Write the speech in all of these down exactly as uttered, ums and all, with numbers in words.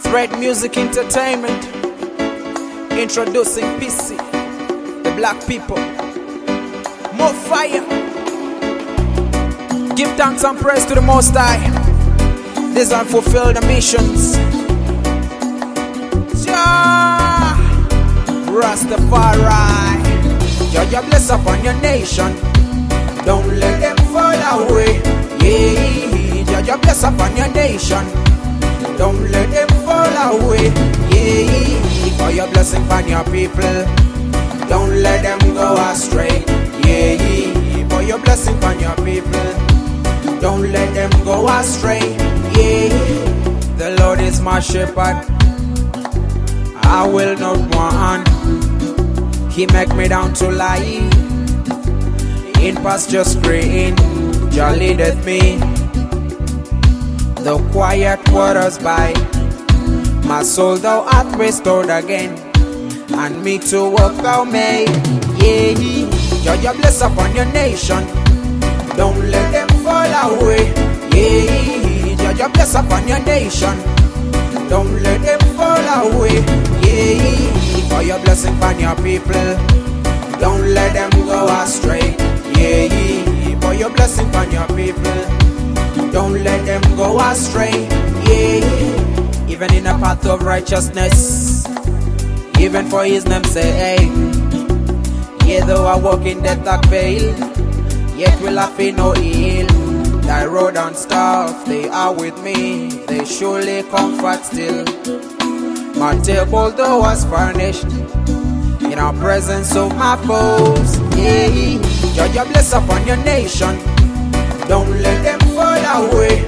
Thread Music Entertainment, introducing P C, the black people. More fire. Give thanks and praise to the Most High. These are fulfill the missions. Jah Rastafari. Jah Jah bless upon your nation. Don't let them fall away. Yeah, Jah Jah bless upon your nation. Don't let them fall away. Yeah, for your blessing upon your people. Don't let them go astray. Yeah, for your blessing upon your people. Don't let them go astray. Yeah, the Lord is my shepherd. I will not want. He make me down to lie. In pastures green, Jah leadeth me. The quiet waters by. My soul thou art restored again. And me to walk thou may. Yeah, Jah Jah bless upon your nation. Don't let them fall away. Yeah, Jah Jah bless upon your nation. Don't let them fall away. Yeah, for your blessing upon your people. Don't let them go astray. Yeah, for your blessing upon your people. Don't let them go astray. Yeah, even in a path of righteousness, even for his name's sake. Yeah, though I walk in the dark veil, yet will I fear no ill. Thy rod and staff, they are with me. They surely comfort still. My table though was furnished in our presence of my foes. Yeah, Jah Jah bless upon your nation. Don't let them fall away.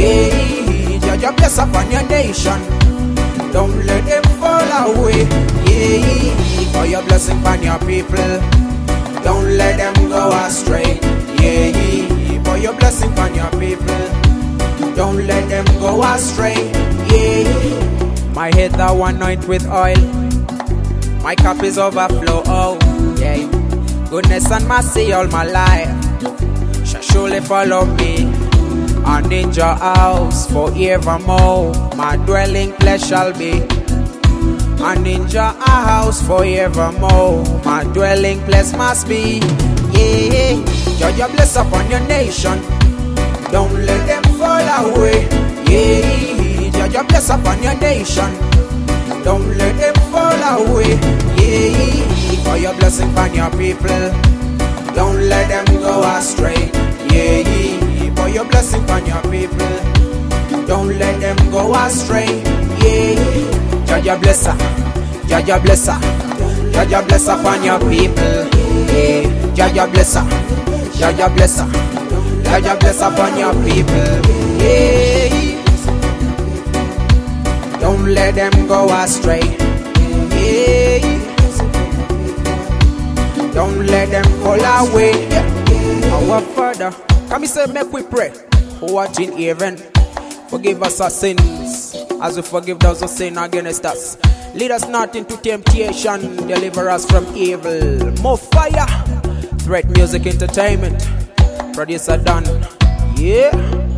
Yeah, Jah Jah bless upon your nation. Don't let them fall away. Yeah, for your blessing upon your people. Don't let them go astray. Yeah, for your blessing upon your people. Don't let them go astray. Yeah, my head thou anoint with oil. My cup is overflow. Oh, yeah. Goodness and mercy all my life shall surely follow me. And in your house forevermore my dwelling place shall be. And in your house forevermore my dwelling place must be. Yeah, Jah Jah bless upon your nation. Don't let them fall away. Yeah, Jah Jah bless upon your nation. Don't let them fall away. Yeah, for your blessing upon your people. Don't let them go astray. Yeah, for your blessing upon your people. Don't let them go astray. Yeah, Jah Jah bless her. Jah Jah bless her. Jah Jah bless upon your people. Yeah, Jah Jah bless her. Jah Jah bless her. Jah Jah bless upon your people. Yeah, don't let them go astray. Yeah, don't let them fall away. Our Father, come say make we pray. Who art in heaven, forgive us our sins, as we forgive those who sin against us. Lead us not into temptation, deliver us from evil. More fire. Thread Music Entertainment, producer done. Yeah.